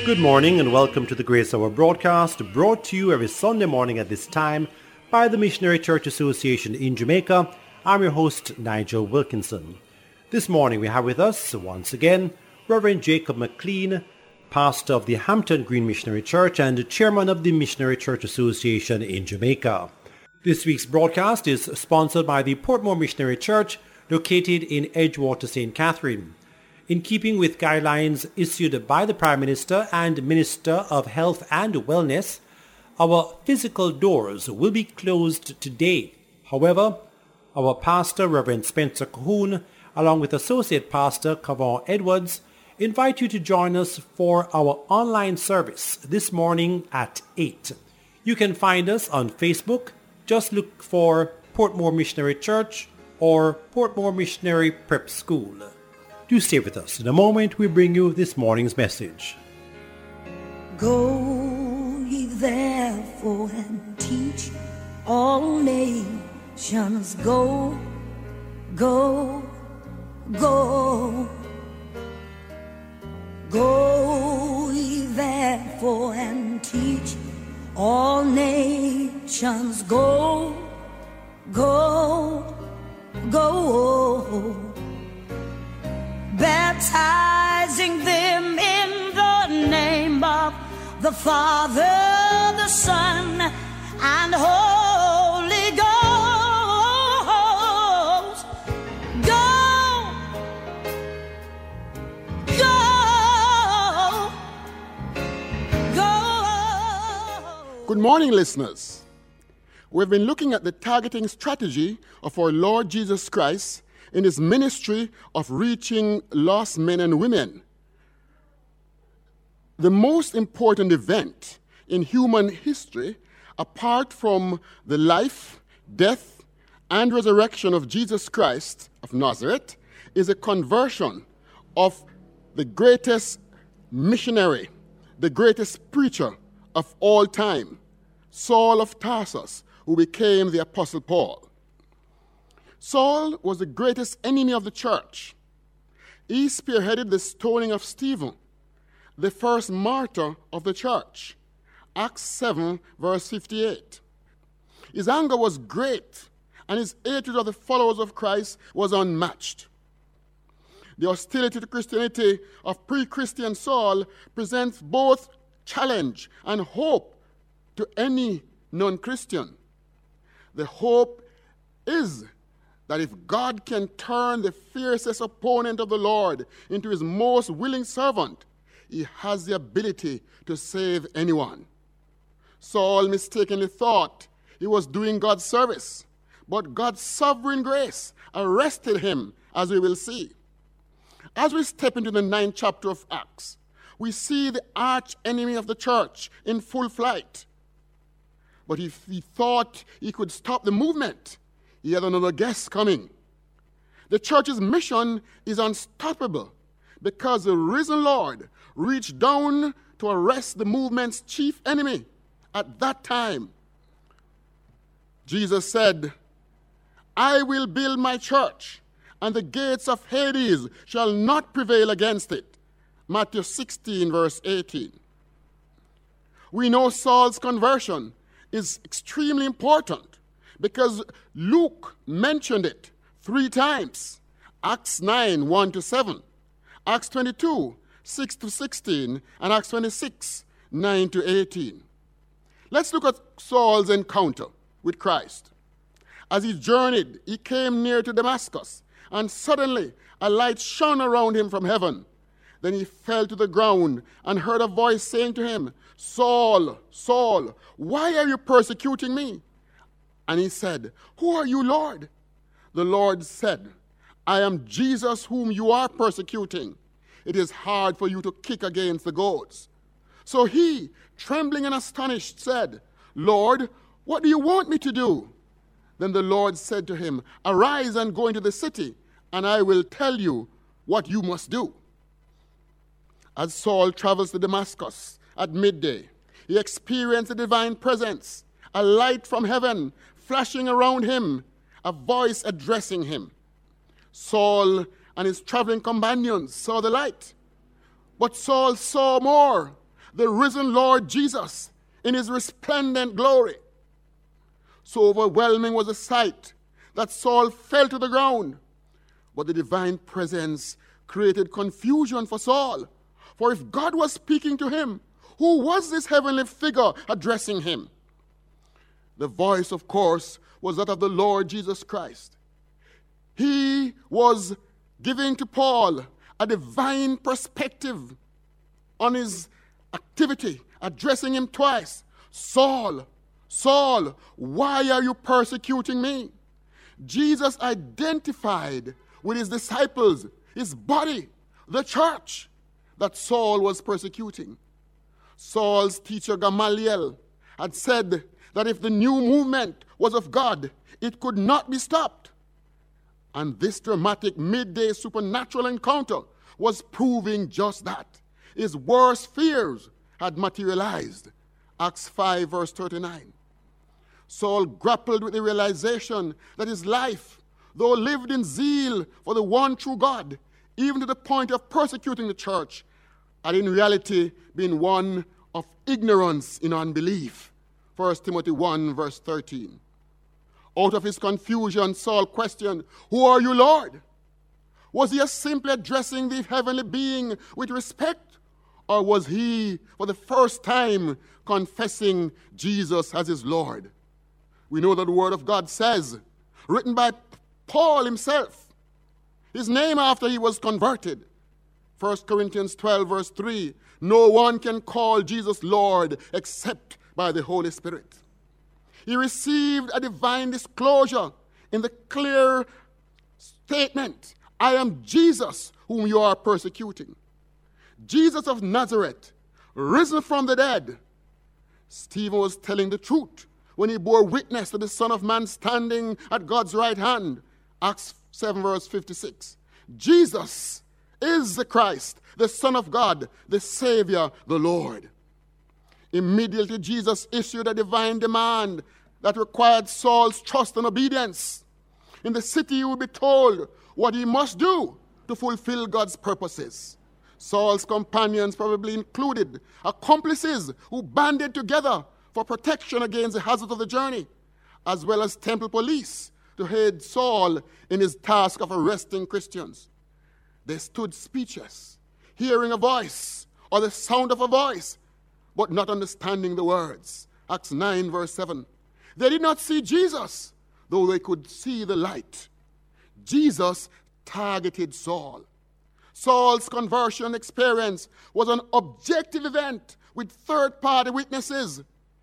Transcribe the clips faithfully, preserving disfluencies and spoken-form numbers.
Good morning and welcome to the Grace Hour broadcast, brought to you every Sunday morning at this time by the Missionary Church Association in Jamaica. I'm your host, Nigel Wilkinson. This morning we have with us, once again, Reverend Jacob McLean, pastor of the Hampton Green Missionary Church and chairman of the Missionary Church Association in Jamaica. This week's broadcast is sponsored by the Portmore Missionary Church, located in Edgewater, Saint Catherine. In keeping with guidelines issued by the Prime Minister and Minister of Health and Wellness, our physical doors will be closed today. However, our pastor, Reverend Spencer Cahoon, along with Associate Pastor Kavon Edwards, invite you to join us for our online service this morning at eight. You can find us on Facebook. Just look for Portmore Missionary Church or Portmore Missionary Prep School. Do stay with us. In a moment, we bring you this morning's message. Go ye therefore and teach all nations. Go, go, go. Go ye therefore and teach all nations. Go, go, go. Baptizing them in the name of the Father, the Son, and Holy Ghost. Go, go, go. Good morning, listeners. We've been looking at the targeting strategy of our Lord Jesus Christ in his ministry of reaching lost men and women. The most important event in human history, apart from the life, death, and resurrection of Jesus Christ of Nazareth, is a conversion of the greatest missionary, the greatest preacher of all time, Saul of Tarsus, who became the Apostle Paul. Saul was the greatest enemy of the church. He spearheaded the stoning of Stephen, the first martyr of the church. Acts seven, verse fifty-eight. His anger was great, and his hatred of the followers of Christ was unmatched. The hostility to Christianity of pre-Christian Saul presents both challenge and hope to any non-Christian. The hope is that if God can turn the fiercest opponent of the Lord into his most willing servant, he has the ability to save anyone. Saul mistakenly thought he was doing God's service, but God's sovereign grace arrested him, as we will see. As we step into the ninth chapter of Acts, we see the arch enemy of the church in full flight. But if he thought he could stop the movement, he had another guest coming. The church's mission is unstoppable because the risen Lord reached down to arrest the movement's chief enemy at that time. Jesus said, I will build my church, and the gates of Hades shall not prevail against it. Matthew sixteen, verse eighteen. We know Saul's conversion is extremely important because Luke mentioned it three times. Acts nine, one to seven, Acts twenty-two, six to sixteen, and Acts twenty-six, nine to eighteen. Let's look at Saul's encounter with Christ. As he journeyed, he came near to Damascus, and suddenly a light shone around him from heaven. Then he fell to the ground and heard a voice saying to him, Saul, Saul, why are you persecuting me? And he said, who are you, Lord? The Lord said, I am Jesus whom you are persecuting. It is hard for you to kick against the goads. So he, trembling and astonished, said, Lord, what do you want me to do? Then the Lord said to him, arise and go into the city, and I will tell you what you must do. As Saul travels to Damascus at midday, he experienced a divine presence, a light from heaven flashing around him, a voice addressing him. Saul and his traveling companions saw the light, but Saul saw more. the risen Lord Jesus in his resplendent glory. So overwhelming was the sight that Saul fell to the ground. But the divine presence created confusion for Saul. For if God was speaking to him, who was this heavenly figure addressing him? The voice, of course, was that of the Lord Jesus Christ. He was giving to Paul a divine perspective on his activity, addressing him twice. Saul, Saul, why are you persecuting me? Jesus identified with his disciples, his body, the church, that Saul was persecuting. Saul's teacher Gamaliel had said that if the new movement was of God, it could not be stopped. And this dramatic midday supernatural encounter was proving just that. His worst fears had materialized. Acts five, verse thirty-nine. Saul grappled with the realization that his life, though lived in zeal for the one true God, even to the point of persecuting the church, had in reality been one of ignorance in unbelief. First Timothy one, verse thirteen. Out of his confusion, Saul questioned, "Who are you, Lord?" Was he simply addressing the heavenly being with respect? Or was he, for the first time, confessing Jesus as his Lord? We know that the Word of God says, written by Paul himself, his name after he was converted, First Corinthians twelve, verse three, no one can call Jesus Lord except by the Holy Spirit. He received a divine disclosure in the clear statement, I am Jesus whom you are persecuting. Jesus of Nazareth, risen from the dead. Stephen was telling the truth when he bore witness to the Son of Man standing at God's right hand. Acts seven, verse fifty-six. Jesus is the Christ, the Son of God, the Savior, the Lord. Immediately Jesus issued a divine demand that required Saul's trust and obedience. In the city he would be told what he must do to fulfill God's purposes. Saul's companions probably included accomplices who banded together for protection against the hazards of the journey, as well as temple police to aid Saul in his task of arresting Christians. They stood speechless, hearing a voice or the sound of a voice, but not understanding the words. Acts nine, verse seven. They did not see Jesus, though they could see the light. Jesus targeted Saul. Saul's conversion experience was an objective event with third-party witnesses.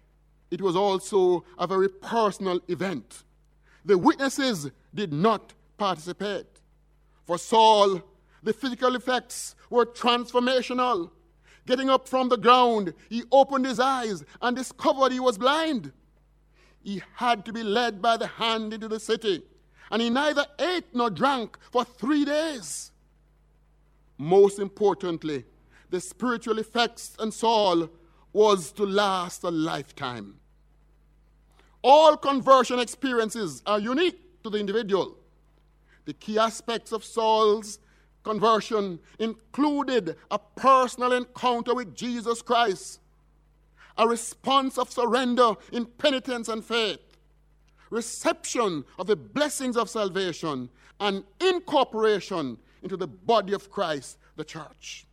It was also a very personal event. The witnesses did not participate. For Saul, the physical effects were transformational. Getting up from the ground, he opened his eyes and discovered he was blind. He had to be led by the hand into the city, and he neither ate nor drank for three days. Most importantly, the spiritual effects on Saul was to last a lifetime. All conversion experiences are unique to the individual. The key aspects of Saul's conversion included a personal encounter with Jesus Christ, a response of surrender in penitence and faith, reception of the blessings of salvation, and incorporation into the body of Christ, the church.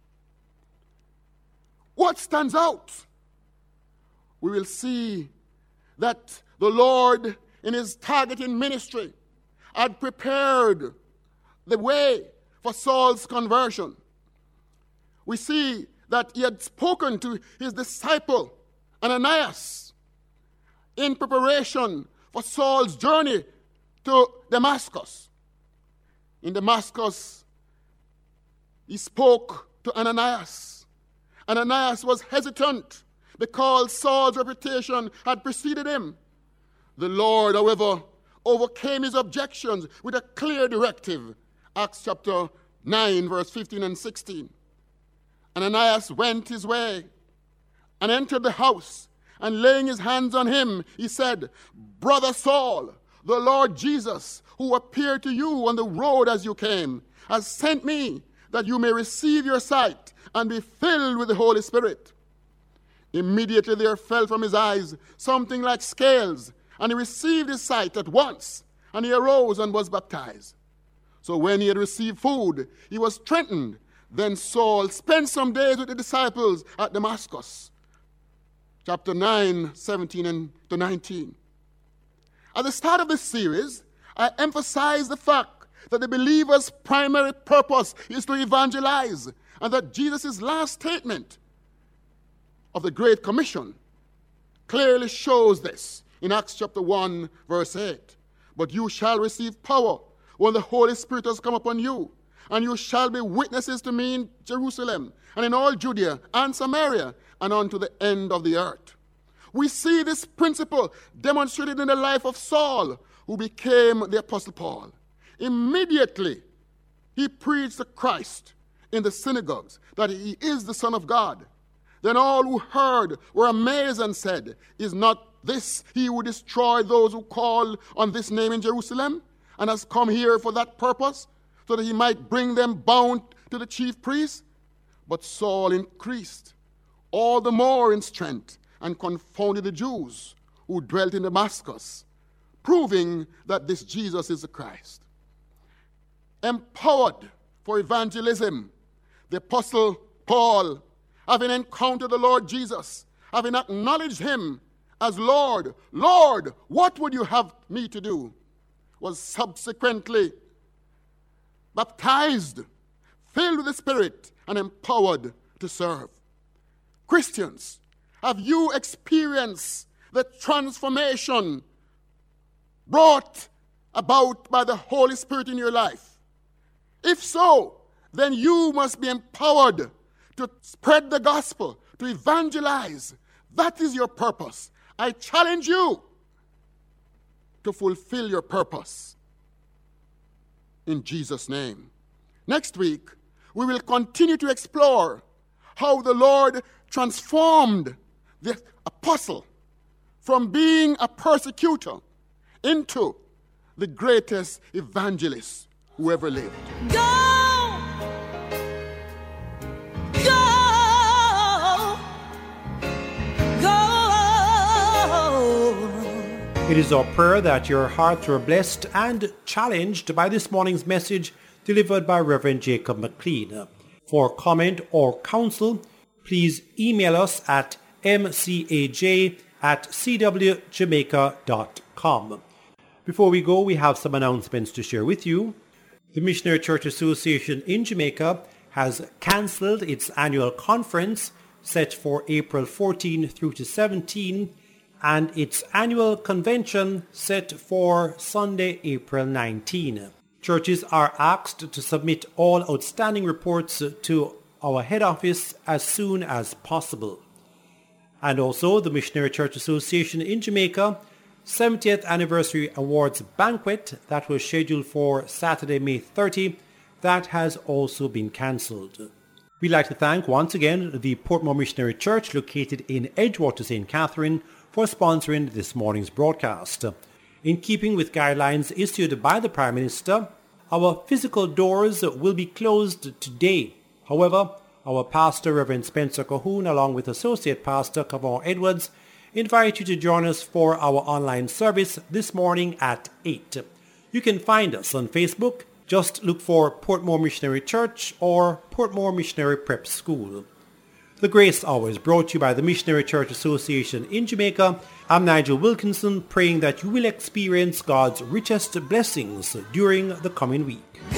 What stands out? We will see that the Lord, in his targeting ministry, had prepared the way for Saul's conversion. We see that he had spoken to his disciple, Ananias, in preparation for Saul's journey to Damascus. In Damascus, he spoke to Ananias. Ananias was hesitant because Saul's reputation had preceded him. The Lord, however, overcame his objections with a clear directive. Acts chapter nine, verse fifteen and sixteen. Ananias went his way and entered the house, and laying his hands on him, he said, Brother Saul, the Lord Jesus, who appeared to you on the road as you came, has sent me that you may receive your sight and be filled with the Holy Spirit. Immediately there fell from his eyes something like scales, and he received his sight at once, and he arose and was baptized. So when he had received food, he was strengthened. Then Saul spent some days with the disciples at Damascus. Chapter nine, seventeen and to nineteen. At the start of this series, I emphasized the fact that the believer's primary purpose is to evangelize, and that Jesus' last statement of the Great Commission clearly shows this in Acts chapter one, verse eight. But you shall receive power when the Holy Spirit has come upon you, and you shall be witnesses to me in Jerusalem and in all Judea and Samaria and unto the end of the earth. We see this principle demonstrated in the life of Saul, who became the Apostle Paul. Immediately, he preached to Christ in the synagogues that he is the Son of God. Then all who heard were amazed and said, is not this he who destroyed those who call on this name in Jerusalem, and has come here for that purpose, so that he might bring them bound to the chief priests? But Saul increased all the more in strength and confounded the Jews who dwelt in Damascus, proving that this Jesus is the Christ. Empowered for evangelism, the Apostle Paul, having encountered the Lord Jesus, having acknowledged him as Lord, Lord, what would you have me to do? Was subsequently baptized, filled with the Spirit, and empowered to serve. Christians, have you experienced the transformation brought about by the Holy Spirit in your life? If so, then you must be empowered to spread the gospel, to evangelize. That is your purpose. I challenge you to fulfill your purpose in Jesus' name. Next week, we will continue to explore how the Lord transformed the apostle from being a persecutor into the greatest evangelist who ever lived. Go, go, go. It is our prayer that your hearts were blessed and challenged by this morning's message delivered by Reverend Jacob McLean. For comment or counsel, please email us at m c a j at c w jamaica dot com. Before we go, we have some announcements to share with you. The Missionary Church Association in Jamaica has cancelled its annual conference set for April fourteenth through to seventeenth, and its annual convention set for Sunday, April nineteenth. Churches are asked to submit all outstanding reports to our head office as soon as possible. And also, the Missionary Church Association in Jamaica seventieth Anniversary Awards Banquet that was scheduled for Saturday, May thirtieth, that has also been cancelled. We'd like to thank once again the Portmore Missionary Church located in Edgewater, Saint Catherine for sponsoring this morning's broadcast. In keeping with guidelines issued by the Prime Minister, our physical doors will be closed today. However, our pastor, Reverend Spencer Cahoon, along with Associate Pastor Kavon Edwards, invite you to join us for our online service this morning at eight. You can find us on Facebook. Just look for Portmore Missionary Church or Portmore Missionary Prep School. The Grace Hour is brought to you by the Missionary Church Association in Jamaica. I'm Nigel Wilkinson, praying that you will experience God's richest blessings during the coming week.